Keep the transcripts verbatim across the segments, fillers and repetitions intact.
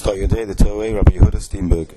Chayodei, the Torah, Rabbi Yehuda Steenberg.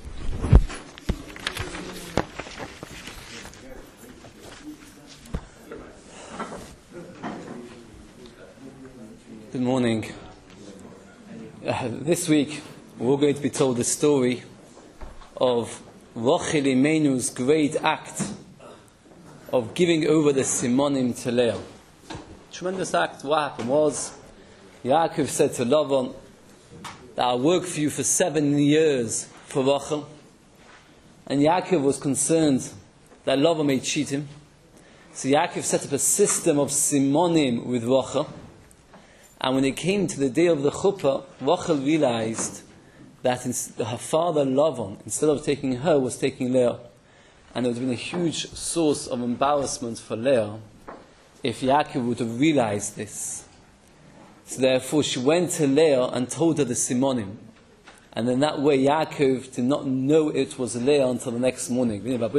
Good morning. Uh, this week we're going to be told the story of Rachel Imenu's great act of giving over the Simonim to Leah. Tremendous act. What happened was Yaakov said to Lavan that I'll work for you for seven years for Rachel, and Yaakov was concerned that Lavan may cheat him. So Yaakov set up a system of Simonim with Rachel. And when it came to the day of the chuppah, Rachel realized that her father Lavan, instead of taking her, was taking Leah. And it would have been a huge source of embarrassment for Leah if Yaakov would have realized this. So therefore she went to Leah and told her the Simonim. And in that way Yaakov did not know it was Leah until the next morning. Behold,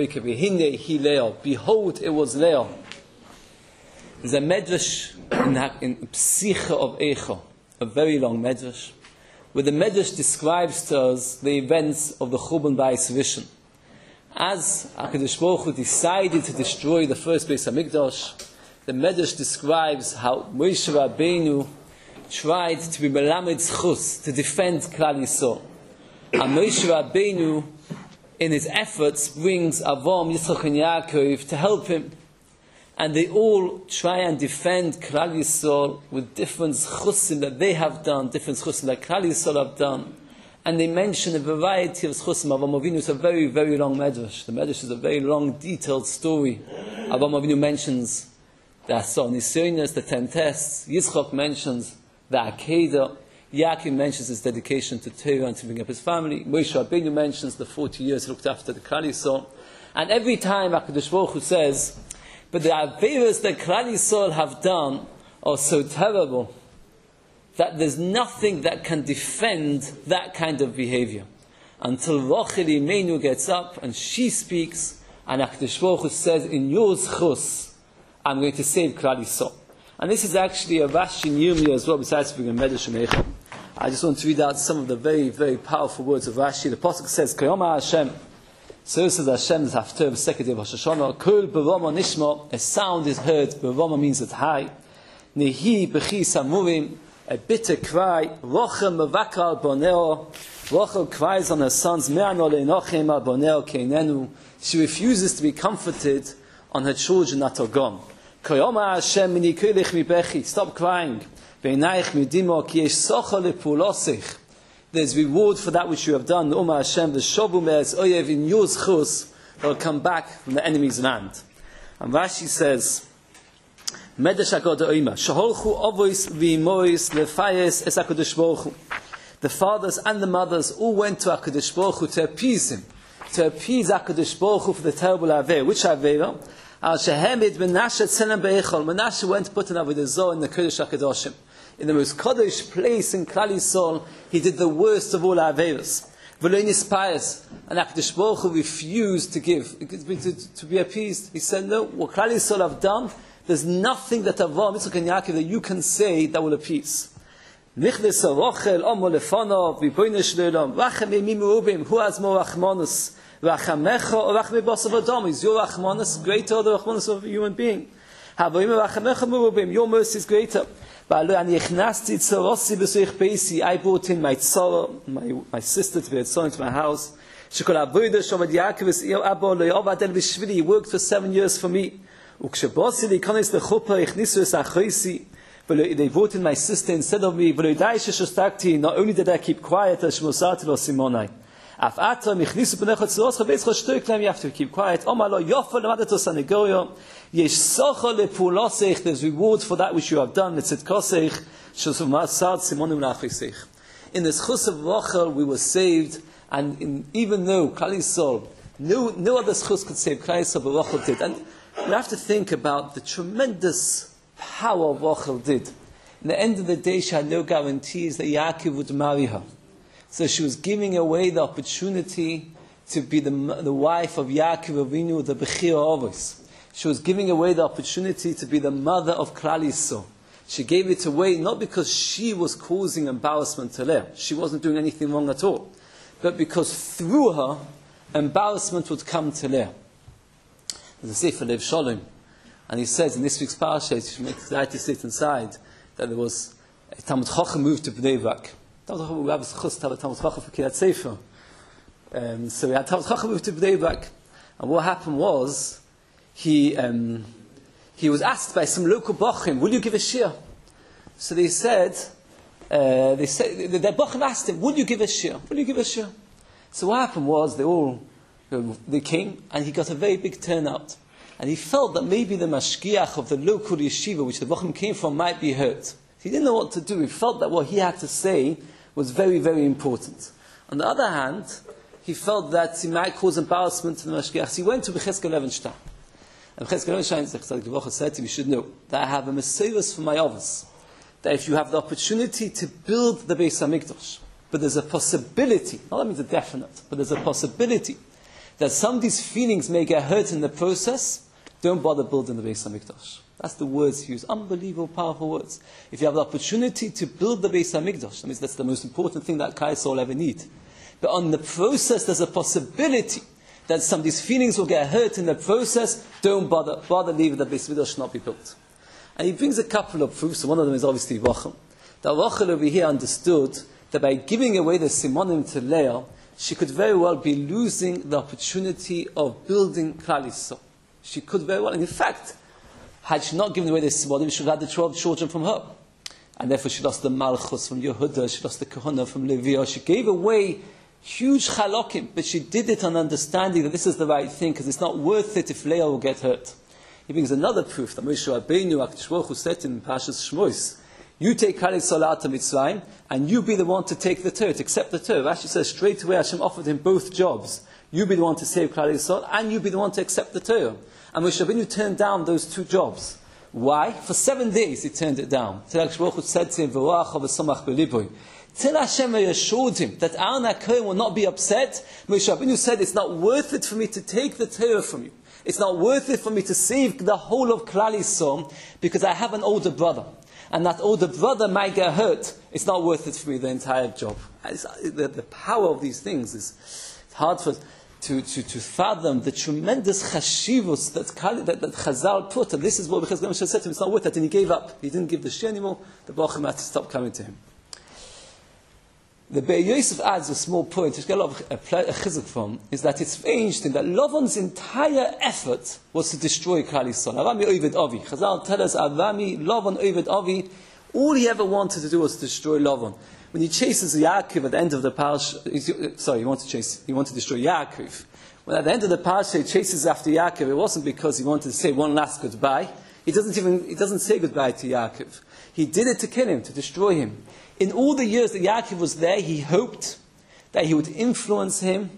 it was Leah. There's a medrash in, in Psicha of Eicha, a very long medrash, where the medrash describes to us the events of the Churban Bayis Rishon. As HaKadosh Baruch Hu decided to destroy the first Beis HaMikdash, the medrash describes how Moshe Rabbeinu tried to be melamed zchus, to defend Klal Yisrael. And Moshe Rabbeinu, in his efforts, brings Avraham, Yitzchak and Yaakov to help him. And they all try and defend Klal Yisrael with different zchusim that they have done, different zchusim that Klal Yisrael have done. And they mention a variety of zchusim. Avraham Avinu is a very, very long medrash. The medrash is a very long, detailed story. Avraham Avinu mentions the Asar Nisionos, the ten tests. Yitzchak mentions the Akedah. Yaakov mentions his dedication to Torah and to bring up his family. Moshe Rabbeinu mentions the forty years he looked after the Klal Yisrael. And every time HaKadosh Baruch Hu says, but the Averos that Klal Yisrael have done are so terrible that there's nothing that can defend that kind of behavior. Until Rachel Imenu gets up and she speaks, and HaKadosh Baruch Hu says, in your zchus, I'm going to save Klal Yisrael. And this is actually a Rashi in Yirmiyah as well, besides being a Medrash and Eicha. I just want to read out some of the very, very powerful words of Rashi. The Pasuk says, Kayoma Hashem. So says Hashem's Haftarah, the second day of Rosh Hashanah. Kol berama nishma, a sound is heard. Berama means it's high. Nehi b'chi samurim, a bitter cry. Rachel mevakar boneo. Rachel cries on her sons. Me'ano le'nochem al boneo keinenu. She refuses to be comforted on her children that are gone. Kayoma Hashem mini kulich mi bechi. Stop crying. Be'inaich mi dimo ki yesh socha lepulosich. There's reward for that which you have done. Umar Hashem, the Shobu Me'ez Oyev in your zchus, will come back from the enemy's land. And Rashi says, Medrash HaGodah Oima, Shaholchu Ovois V'imois Lefayes Es HaKadosh Baruch Hu. The fathers and the mothers all went to HaKadosh Baruch Hu to appease him, to appease HaKadosh Baruch Hu for the terrible Aveira. Which Aveira? Al Shehemid Menashe Tzelem Be'echol. Menashe went to put an Avodah Zarah in the Kodesh HaKadoshim. In the most Kodesh place in Klal Yisrael, he did the worst of all Averos. V'loinis pious, and HaKadosh Baruch Hu refused to give, to, to be appeased. He said, no, what Klal Yisrael have done, there's nothing that Avraham, Yitzchak and Yaakov that you can say that will appease. Nichnes Rachel, Omo Lefanov, V'boine Shleolam, Rachem Emi Merubim, who has more Rachmanus? Rachamecha or Rachmei Basav Adam? Is your Rachmanus greater or the Rachmanus of a human being? Havoim Rachamecha Merubim, your mercy is greater. I brought in my tzara, my, my sister to be a tzara into my house. He worked for seven years for me. They brought in my sister instead of me. Not only did I keep quiet, you have to keep quiet. There's reward for that which you have done. In the zchus of Rachel we were saved, and in, even though Klal Yisrael, no, no other zchus could save Klal Yisrael, but Rachel did. And we have to think about the tremendous power Rachel did. In the end of the day, she had no guarantees that Yaakov would marry her. So she was giving away the opportunity to be the, the wife of Yaakov Avinu, the Bechira Avos. She was giving away the opportunity to be the mother of Klal Yisrael. She gave it away not because she was causing embarrassment to Leah. She wasn't doing anything wrong at all. But because through her, embarrassment would come to Leah. There's a Sefer Lev Shalom, and he says in this week's parasha, he makes the to sit inside, that there was a Talmud Chacham moved to Bnei Brak. Talmud Chacham, we have a chus to have a Talmud Chacham for Kiryat Sefer. Um, so we had Talmud Chacham moved to Bnei Brak. And what happened was, he um, he was asked by some local bochim, will you give a shir? So they said, uh, they said, the, the bochim asked him, will you give a shir? Will you give a shir? So what happened was, they all, they came, and he got a very big turnout. And he felt that maybe the mashgiach of the local yeshiva, which the bochim came from, might be hurt. He didn't know what to do. He felt that what he had to say was very, very important. On the other hand, he felt that he might cause embarrassment to the mashgiach. So he went to Becheskel Levenstein. And Becheskel Levenstein said to him, you should know that I have a mesiras for my overs. That if you have the opportunity to build the Beis HaMikdash, but there's a possibility, not that means a definite, but there's a possibility that some of these feelings may get hurt in the process, don't bother building the Beis HaMikdash. That's the words he used. Unbelievable, powerful words. If you have the opportunity to build the Beis HaMikdash, that means that's the most important thing that Klal Yisrael ever need. But on the process, there's a possibility that some of these feelings will get hurt in the process. Don't bother, bother leaving the Beis HaMikdash not be built. And he brings a couple of proofs. One of them is obviously Rachel. That Rachel over here understood that by giving away the simonim to Leah, she could very well be losing the opportunity of building Klal Yisrael. She could very well, and in fact, had she not given away the simonim, she would have had the twelve children from her. And therefore she lost the Malchus from Yehuda, she lost the Kahuna from Levi. She gave away huge chalokim, but she did it on understanding that this is the right thing, because it's not worth it if Leah will get hurt. He brings another proof that Moshe Rabbeinu, HaKadosh Baruch Hu said in Parshas Shmos, you take Klal Yisrael out of Mitzrayim, and you be the one to take the Torah, to accept the Torah. Rashi says straight away Hashem offered him both jobs. You be the one to save Klal Yisrael, and you be the one to accept the Torah. And Moshe Rabbeinu turned down those two jobs. Why? For seven days he turned it down. Till HaKadosh Baruch Hu said to him, V'roach v'samach b'liboy. Till Hashem assured him that Aaron HaKohen will not be upset, Moshe Rabbeinu said, it's not worth it for me to take the Torah from you. It's not worth it for me to save the whole of Klal Yisrael, because I have an older brother. And that older brother might get hurt. It's not worth it for me, the entire job. The, the power of these things is it's hard for to, to, to fathom the tremendous chashivus that, that, that Chazal put. And this is what Becheskel Levenstein said to him, it's not worth it. And he gave up. He didn't give the share anymore. The Bochum had to stop coming to him. The Be'er Yosef adds a small point, which I get a lot of a, a chizuk from, is that it's very interesting that Lavan's entire effort was to destroy Klal Yisrael. Avami Oved Avi. Chazal tell us, Avami, Lavan Oved Avi, all he ever wanted to do was to destroy Lavan. When he chases Yaakov at the end of the parasha, sorry, he wanted to chase, he wanted to destroy Yaakov. When at the end of the parasha he chases after Yaakov, it wasn't because he wanted to say one last goodbye. He doesn't even, he doesn't say goodbye to Yaakov. He did it to kill him, to destroy him. In all the years that Yaakov was there, he hoped that he would influence him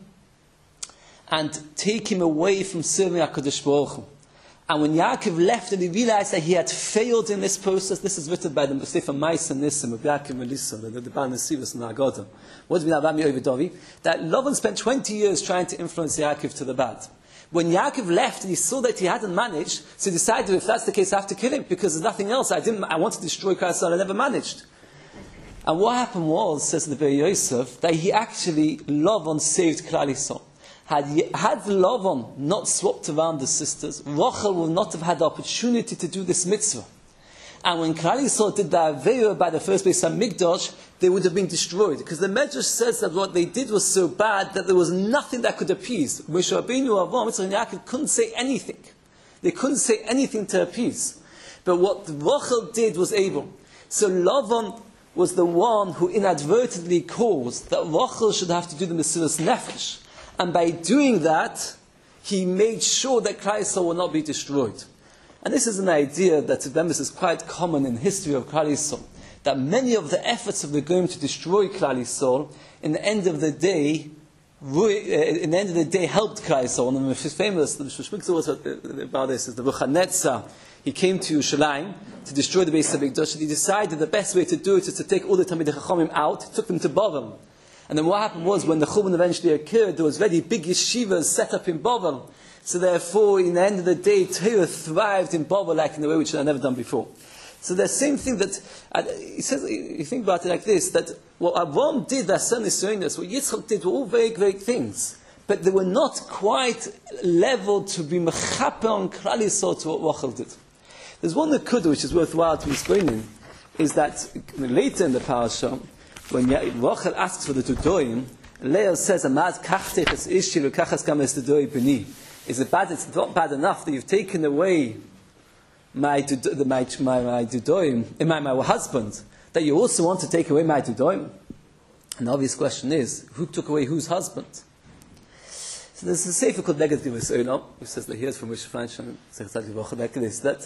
and take him away from serving HaKadosh Baruch Hu. And when Yaakov left and he realized that he had failed in this process, this is written by the Sefer Mais and Nissim of Yaakov Melissa, the, the Baal Nesivos and Haggadah. What's been Avami Ovedovi? That Lavan spent twenty years trying to influence Yaakov to the bad. When Yaakov left and he saw that he hadn't managed, so he decided, if that's the case, I have to kill him, because there's nothing else. I didn't. I wanted to destroy Klal Yisrael, I never managed. And what happened was, says the Be'er Yosef, that he actually, Lavan saved Klal Yisrael. Had, had Lavan not swapped around the sisters, Rachel would not have had the opportunity to do this mitzvah. And when Klal Yisrael did the Aveira by the first Beis HaMikdash, they would have been destroyed. Because the Medrash says that what they did was so bad that there was nothing that could appease. Moshe Rabbeinu, Avraham, Yitzchak, and Yaakov couldn't say anything. They couldn't say anything to appease. But what Rachel did was able. So Lavan was the one who inadvertently caused that Rachel should have to do the Mesiras Nefesh. And by doing that, he made sure that Klal Yisrael will not be destroyed. And this is an idea that is quite common in the history of Klal Yisrael, that many of the efforts of the Goyim to destroy Klal Yisrael, in the end of the day, in the end of the day, helped Klal Yisrael. One of the most famous, the Shmukza about this is the Nebuchadnezzar. He came to Yerushalayim to destroy the Beis HaMikdash, and he decided the best way to do it is to take all the Talmidei Chachamim out. He took them to Bavel. And then what happened was, when the Churban eventually occurred, there was very big yeshivas set up in Bavel. So therefore, in the end of the day, Torah thrived in Bavel like in a way which it had never done before. So the same thing that, uh, he says, you think about it like this, that what Avraham did, that son is showing us, what Yitzchak did were all very great things, but they were not quite leveled to be mechaper on Klal Yisrael to what Rachel did. There's one nekuda which is worthwhile to explain, is that later in the parasha, when Rachel asks for the Dudoim, Leah says, "Amad kachtech es ishi v'kachas gam es Dudoi b'ni." Is it bad? It's not bad enough that you've taken away my the, my my, my Dudoim, my, my husband, that you also want to take away my Dudoim? And the obvious question is, who took away whose husband? So there's a sefer called Neged Givus Olam, which says that here's from Moshe Feinstein, that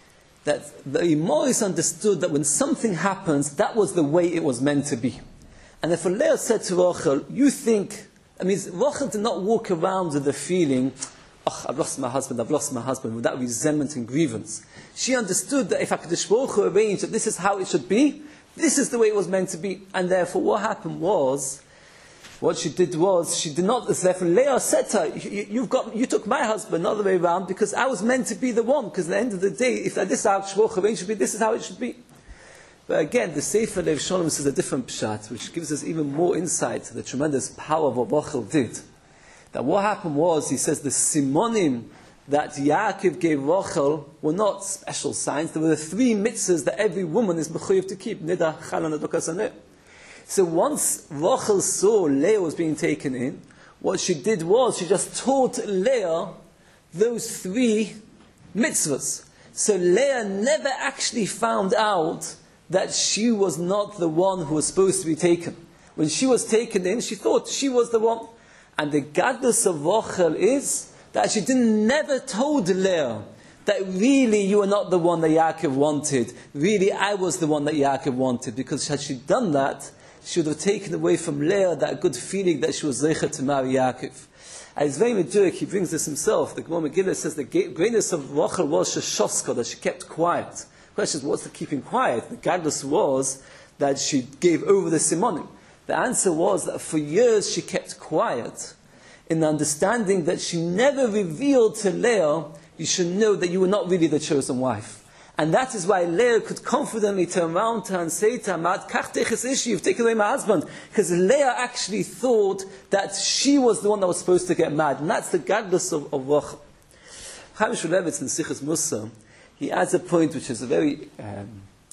that the Imoris understood that when something happens, that was the way it was meant to be. And if Leah said to Rachel, you think, I mean, Rachel did not walk around with the feeling, oh, I've lost my husband, I've lost my husband, with that resentment and grievance. She understood that if HaKadosh Baruch Hu arranged that this is how it should be, this is the way it was meant to be. And therefore what happened was, what she did was, she did not, therefore Leah said to her, you, you've got, you took my husband, not the way around, because I was meant to be the one, because at the end of the day, if this is how HaKadosh Baruch Hu arranged should be, this is how it should be. But again, the Sefer Lev Shalom says a different pshat, which gives us even more insight to the tremendous power of what Rachel did. That what happened was, he says, the simonim that Yaakov gave Rachel were not special signs. There were the three mitzvahs that every woman is mechuyev to keep. Nida, chalon, adokas, aneh. So once Rachel saw Leah was being taken in, what she did was, she just taught Leah those three mitzvahs. So Leah never actually found out that she was not the one who was supposed to be taken. When she was taken in, she thought she was the one. And the gadlus of Rachel is that she didn't never told Leah that really you are not the one that Yaakov wanted. Really, I was the one that Yaakov wanted. Because had she done that, she would have taken away from Leah that good feeling that she was zeicha to marry Yaakov. And it's very medurek, he brings this himself. The Gemara Megillah says the greatness of Rachel was sheshoska, that she kept quiet. The question is, what's the keeping quiet? The gadlus was that she gave over the simonim. The answer was that for years she kept quiet in the understanding that she never revealed to Leah, you should know that you were not really the chosen wife. And that is why Leah could confidently turn around to her and say to her, "Ma'at kachtech es ishi, you've taken away my husband." Because Leah actually thought that she was the one that was supposed to get mad. And that's the gadlus of, of Rachel. Chaim Shulevitz in Sichas Musa, he adds a point which is a very, um,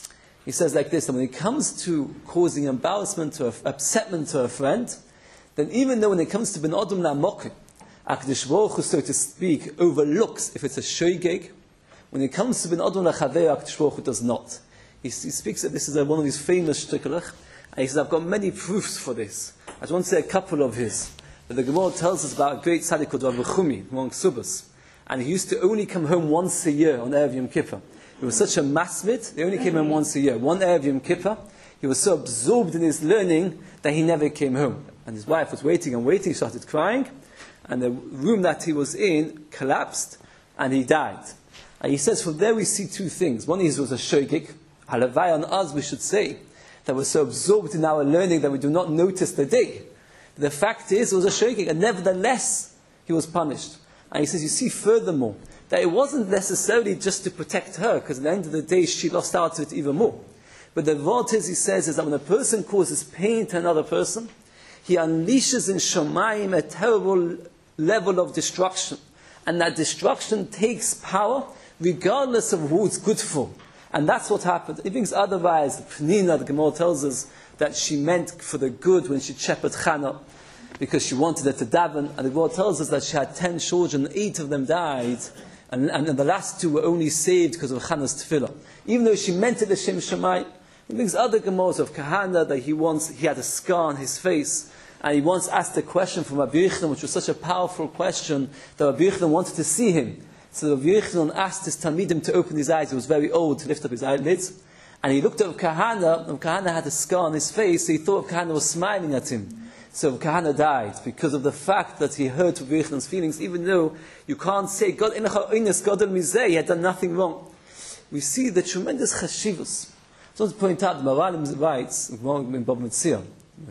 he says like this, that when it comes to causing embarrassment or upsetment to a friend, then even though when it comes to Ben Adam La'mokim, HaKadosh Baruch Hu, so to speak, overlooks if it's a shoygeg, when it comes to Ben Adam La'chaver, HaKadosh Baruch Hu does not. He, he speaks that this is a, one of his famous shtiklach, and he says, I've got many proofs for this. I just want to say a couple of his. But the Gemara tells us about a great tzaddik called Rav Chumi, among Subas. And he used to only come home once a year on Erev Yom Kippur. He was such a masmid, they only came home once a year. One Erev Yom Kippur, he was so absorbed in his learning that he never came home. And his wife was waiting and waiting, started crying, and the room that he was in collapsed, and he died. And he says, from there we see two things. One is, was a shogig, halavai on us, we should say, that we're so absorbed in our learning that we do not notice the day. The fact is, it was a shogig, and nevertheless, he was punished. And he says, you see furthermore, that it wasn't necessarily just to protect her, because at the end of the day, she lost out to it even more. But the vort is, he says, is that when a person causes pain to another person, he unleashes in Shomayim a terrible level of destruction. And that destruction takes power, regardless of who it's good for. And that's what happened. He thinks otherwise, Pnina, the Gemara tells us, that she meant for the good when she shepherded Chana, because she wanted her to daven, and the Gemara tells us that she had ten children, eight of them died, and, and the last two were only saved because of Chana's tefillah. Even though she meant it L'Shem Shammai, he brings other Gemaras of Kahana that he once, he had a scar on his face, and he once asked a question from Rabbi Yochanan, which was such a powerful question, that Rabbi Yochanan wanted to see him. So Rabbi Yochanan asked his Talmidim to open his eyes. He was very old, to lift up his eyelids. And he looked at Kahana, and Kahana had a scar on his face, so he thought Kahana was smiling at him. So Kahana died because of the fact that he hurt Rabbi Yochanan's feelings, even though you can't say, God, God he had done nothing wrong. We see the tremendous chashivus. I want to point out, the Maralim writes, in Bava Metzia,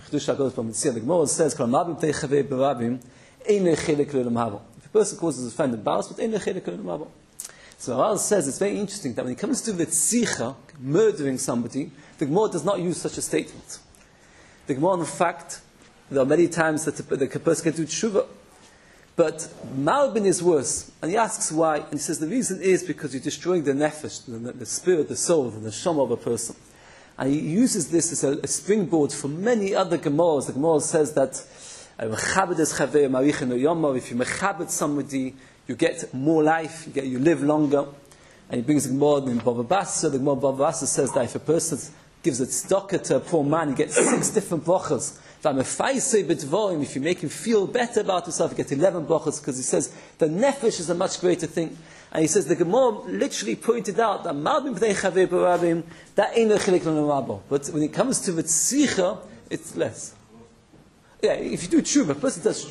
the Gemara says, if a person causes a friend embarrassment, So Maharal says it's very interesting that when it comes to Vitzicha, murdering somebody, the Gemara does not use such a statement. The Gemara, in fact, there are many times that the, the person can do tshuva. But Malbin is worse. And he asks why. And he says the reason is because you're destroying the nefesh, the, the spirit, the soul, the neshama of a person. And he uses this as a, a springboard for many other Gemaras. The Gemara says that if you mechabed somebody, you get more life, you, get, you live longer. And he brings the Gemara in Bava Basra. The Gemara in Bava Basra says that if a person gives a tzedakah to a poor man, he gets six different brachas. If you make him feel better about himself, you get eleven brachas, because he says the nefesh is a much greater thing. And he says the Gemara literally pointed out that Malbim b'nei chavei barabim, that ain't no chilik l'namabo. But when it comes to Vitzicha, it's less. Yeah, if you do tshuva, a person does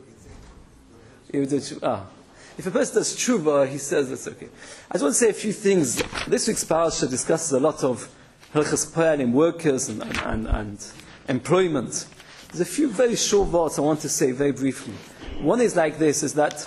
tshuva. Ah. If a person does tshuva, he says that's okay. I just want to say a few things. This week's parasha discusses a lot of hilchos panim, workers and, and, and, and employment. There's a few very short words I want to say very briefly. One is like this, is that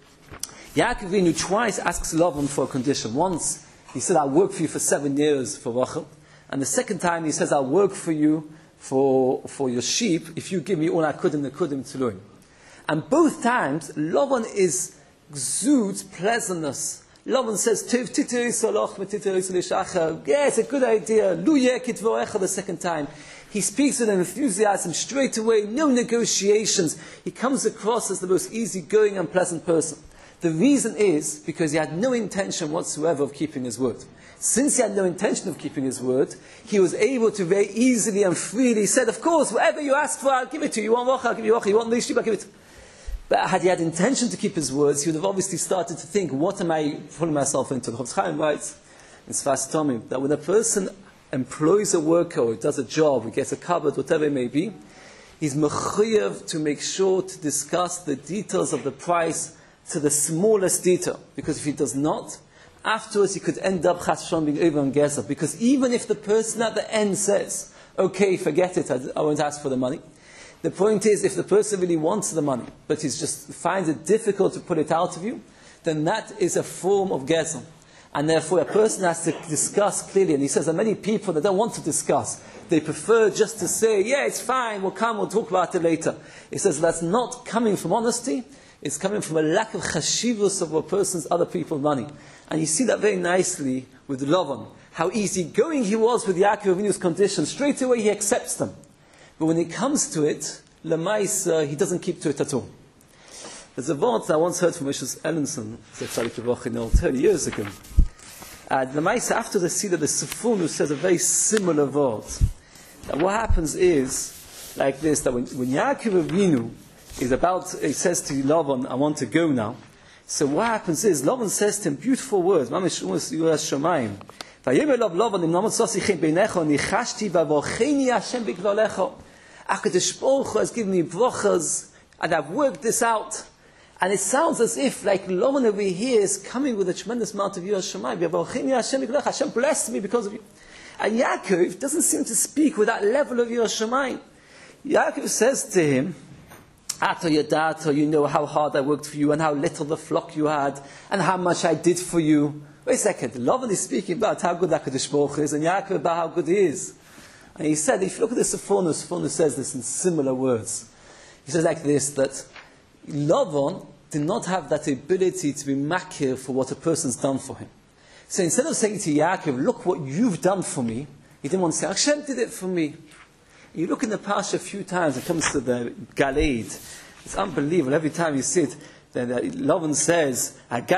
Yaakov Avinu twice asks Lavan for a condition. Once, he said, I'll work for you for seven years for Rachel. And the second time, he says, I'll work for you for, for your sheep if you give me all I could in the kudim tuluim. And both times, Lavan is exudes pleasantness. Lavan says, Tiv titeri saloch metiteri salishachar. Yeah, it's a good idea. Lu yekit vo'echa the second time. He speaks with an enthusiasm straight away, no negotiations. He comes across as the most easygoing and pleasant person. The reason is because he had no intention whatsoever of keeping his word. Since he had no intention of keeping his word, he was able to very easily and freely said, of course, whatever you ask for, I'll give it to you. You want rocha, I'll give you rocha. You want the sheep, I'll give it to you. But had he had intention to keep his words, he would have obviously started to think, what am I pulling myself into? The Chofetz Chaim writes in Sfas Tomim that when a person employs a worker or does a job, or gets a cupboard, whatever it may be, he's mechuyev to make sure to discuss the details of the price to the smallest detail. Because if he does not, afterwards he could end up chas v'shalom being over on Gezer. Because even if the person at the end says, okay, forget it, I, I won't ask for the money. The point is, if the person really wants the money, but he just finds it difficult to put it out of you, then that is a form of Gezer. And therefore a person has to discuss clearly. And he says there are many people that don't want to discuss. They prefer just to say, yeah, it's fine, we'll come, we'll talk about it later. He says that's not coming from honesty, it's coming from a lack of chashivus of a person's other people's money. And you see that very nicely with Lavan, how easygoing he was with Yaakov Avinu's conditions. Straight away he accepts them. But when it comes to it, Lamaisa, he doesn't keep to it at all. There's a word I once heard from Moshe Ellenson, thirty years ago. Uh, the Maisa, after the Sida, the Sifunu says a very similar word. That what happens is, like this, that when, when Yaakov Avinu is about, he says to Lavan, I want to go now. So what happens is, Lavan says to him beautiful words, Mamish Umas Yuras Shamayim. Vayemer Lav Lavan, im Namot Sosichin Beinecho, Nichashti Vavocheni Hashem Bigvalecho. HaKadosh Baruch Hu has given me brachas, and I've worked this out. And it sounds as if, like Lavan over here is coming with a tremendous amount of Yiras Shamayim. Hashem blessed me because of you. And Yaakov doesn't seem to speak with that level of Yiras Shamayim. Yaakov says to him, Ato Yadato, you know how hard I worked for you, and how little the flock you had, and how much I did for you. Wait a second, Lavan is speaking about how good HaKadosh Baruch Hu is, and Yaakov about how good he is. And he said, if you look at the Sifonu, Sifonu says this in similar words. He says like this, that Lavan did not have that ability to be makir for what a person's done for him. So instead of saying to Yaakov, look what you've done for me, he didn't want to say, Hashem did it for me. You look in the Parsha a few times, it comes to the Galeid. It's unbelievable. Every time you see it, then Lavan says,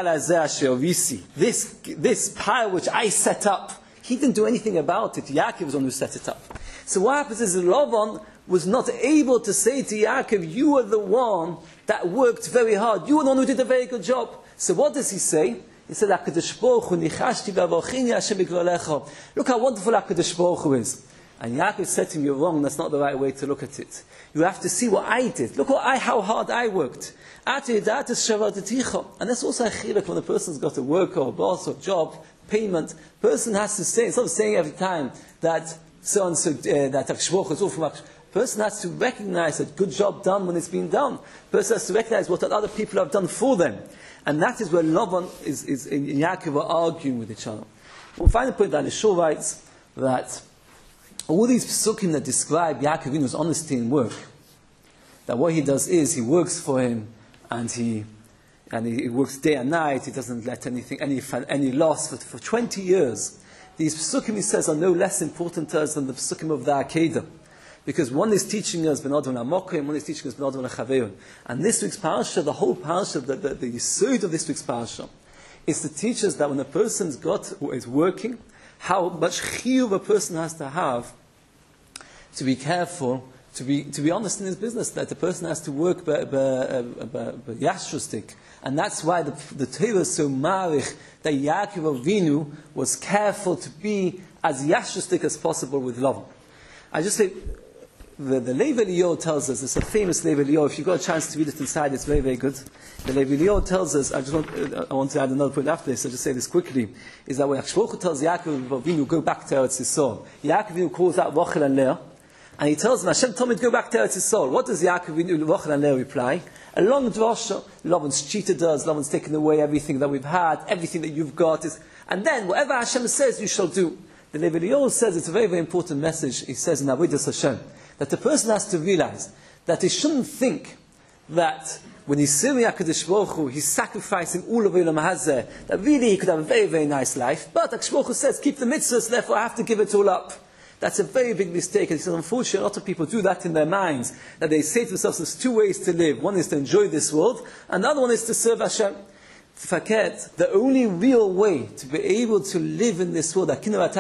this, this pile which I set up, he didn't do anything about it. Yaakov was the one who set it up. So what happens is Lavan was not able to say to Yaakov, you are the one that worked very hard. You are the one who did a very good job. So what does he say? He said, HaKadosh Baruch Hu nichashti v'avochini Hashem b'gvalecho. Look how wonderful HaKadosh Baruch Hu is. And Yaakov said to him, you're wrong, that's not the right way to look at it. You have to see what I did. Look what I, how hard I worked. And that's also a chilek when a person's got a work or a boss or job, payment. Person has to say, instead of saying every time that so and so, uh, that HaKadosh Baruch Hu is all from HaKadosh. Person has to recognize that good job done when it's been done. Person has to recognize what other people have done for them. And that is where Lavan is, is in Yaakov are arguing with each other. We'll find a point that Yeshua writes that all these psukim that describe Yaakov Avinu's honesty in work, that what he does is he works for him, and he and he, he works day and night. He doesn't let anything any any loss for, for twenty years. These psukim, he says, are no less important to us than the psukim of the Akedah, because one is teaching us ben Adon HaMokim, and one is teaching us ben Adon HaChaveron. And this week's parasha, the whole parasha, the the, the yesod of this week's parasha, is to teach us that when a person's got is working, how much chiyuv a person has to have to be careful, to be to be honest in his business, that the person has to work yashrustik. And that's why the, the Torah is so marich that Yaakov Avinu was careful to be as yashrustik as possible with love. I just say, the, the Lev Eliyahu tells us, it's a famous Lev Eliyahu, if you've got a chance to read it inside, it's very, very good. The Lev Eliyahu tells us, I just want, I want to add another point after this, I'll just say this quickly, is that when Hashlochu tells Yaakov Avinu, go back to Eretz Yisrael, Yaakov Avinu calls out Rachel and Leah, and he tells them, Hashem told me to go back to Eretz Yisrael. What does Yaakov Avinu, Rachel and Leah reply? A long drasha, Lavan's cheated us, Lavan's taken away everything that we've had, everything that you've got, is, and then whatever Hashem says, you shall do. The Lev Eliyahu says, it's a very, very important message, he says in Avodas Hashem, that the person has to realize that he shouldn't think that when he's serving HaKadosh Baruch Hu, he's sacrificing all of Olam Hazeh, that really he could have a very, very nice life, but HaKadosh Baruch Hu says, keep the mitzvahs, therefore I have to give it all up. That's a very big mistake, and he says, unfortunately, a lot of people do that in their minds, that they say to themselves, there's two ways to live. One is to enjoy this world, and the other one is to serve Hashem. To forget, the only real way to be able to live in this world,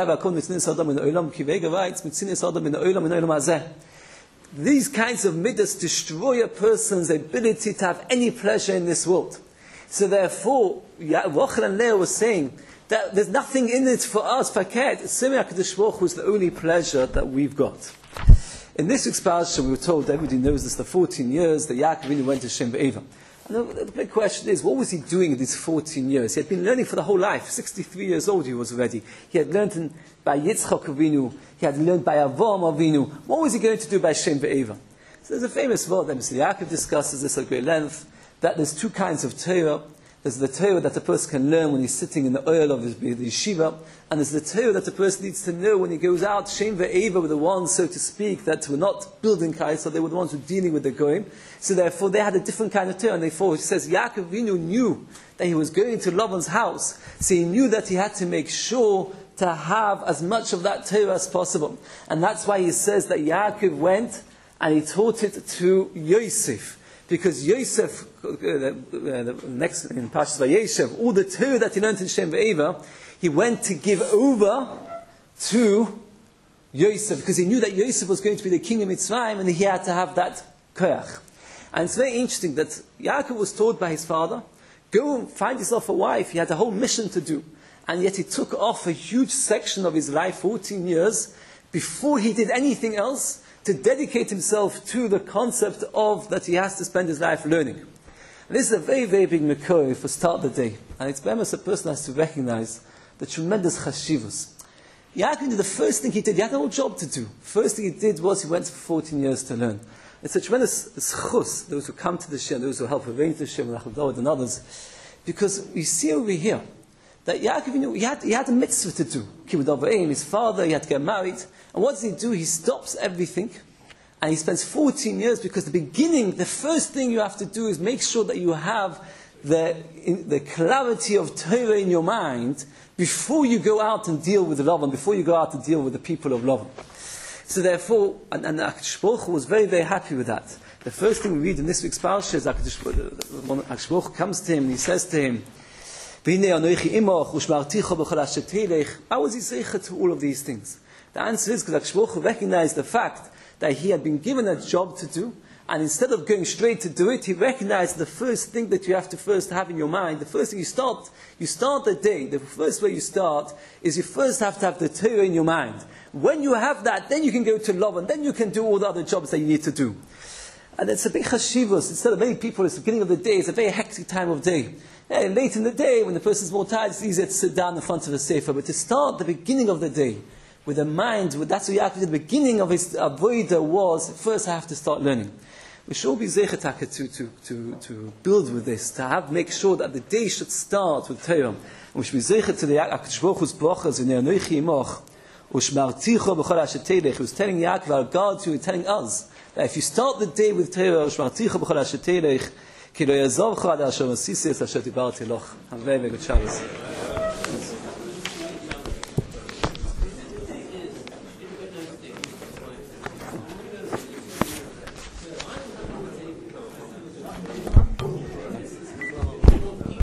these kinds of midas destroy a person's ability to have any pleasure in this world. So therefore, Rachel and Leah was saying that there's nothing in it for us. Forget, Simi HaKadosh Baruch Hu is the only pleasure that we've got. In this week's parasha, we were told, everybody knows this, the fourteen years that Yaakov Avinu went to Shem Be'eva. And the, the big question is, what was he doing in these fourteen years? He had been learning for the whole life. sixty-three years old he was already. He had learned in, by Yitzchak Avinu. He had learned by Avraham Avinu. What was he going to do by Shem Be'eva? So there's a famous word that Mister Yaakov discusses this at great length, that there's two kinds of Torah. There's the Torah that a person can learn when he's sitting in the oil of his, the yeshiva, and there's the Torah that a person needs to know when he goes out, Shem Ve'eva, with the ones, so to speak, that were not building Kai, so they were the ones who were dealing with the Goyim. So therefore they had a different kind of Torah, and therefore he says, Yaakov Avinu knew that he was going to Lavan's house, so he knew that he had to make sure to have as much of that Torah as possible. And that's why he says that Yaakov went and he taught it to Yosef. Because Yosef, uh, the, uh, the next in Parshas Vayeshev, all the Torah that he learned in Shem Ve'eva, he went to give over to Yosef, because he knew that Yosef was going to be the king of Mitzrayim, and he had to have that koyach. And it's very interesting that Yaakov was told by his father, go and find yourself a wife. He had a whole mission to do. And yet he took off a huge section of his life, fourteen years, before he did anything else, to dedicate himself to the concept of that he has to spend his life learning. And this is a very, very big makor for start the day. And it's bemis a person has to recognize the tremendous chashivus. Yaakov, the first thing he did, he had a whole job to do. First thing he did was he went for fourteen years to learn. It's a tremendous schus, those who come to the Shem, those who help arrange the Shem, and others. Because we see over here, that Yaakov, you know, he had, he had a mitzvah to do. Kibbud Avayim, his father, he had to get married. And what does he do? He stops everything, and he spends fourteen years, because the beginning, the first thing you have to do is make sure that you have the, in, the clarity of Torah in your mind before you go out and deal with Lavan, before you go out and deal with the people of Lavan. So therefore, and, and HaKadosh Baruch Hu was very, very happy with that. The first thing we read in this week's parasha is HaKadosh Baruch Hu comes to him and he says to him, how was he zeicha to all of these things? The answer is because HaKadosh Baruch Hu recognized the fact that he had been given a job to do, and instead of going straight to do it, he recognized the first thing that you have to first have in your mind. The first thing you start, you start the day, the first way you start is you first have to have the Torah in your mind. When you have that, then you can go to love, and then you can do all the other jobs that you need to do. And it's a big chashivus. Instead of many people, it's the beginning of the day, it's a very hectic time of day. And late in the day, when the person's more tired, it's easier to sit down in front of a sefer. But to start the beginning of the day with a mind, with, that's what Yaakov did. The beginning of his avodah was, first I have to start learning. We should be zeichet to, to, to, to build with this, to have, make sure that the day should start with Torah. And we should be zeichet to the HaKadosh Baruch Hu's brachas in Anochi Imoch, Ushmarticho b'chol asher telech. He was telling Yaakov, our God, to telling us, that if you start the day with Torah, Ushmarticho b'chol asher telech, ki lo yazovcha ad asher masisi es asher dibarti loch. Have a very good Shabbos.